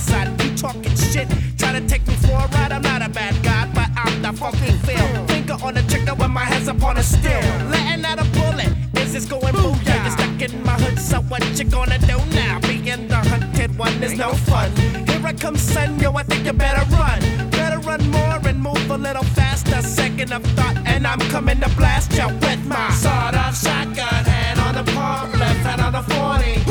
son. You talking shit, try to take me for a ride. I'm not a bad guy, but I'm the funky feel. Finger on the trigger when my head's up on a steel. Letting out a bullet, is this going booyah? You're stuck in my hood, so what you gonna do now? Being the hunted one is no fun. Here I come, son, yo, I think you better run. Better run more and move a little faster. Second of thought, and I'm coming to blast you with my sawed-off shotgun. Hand on the pump, left hand on the 40.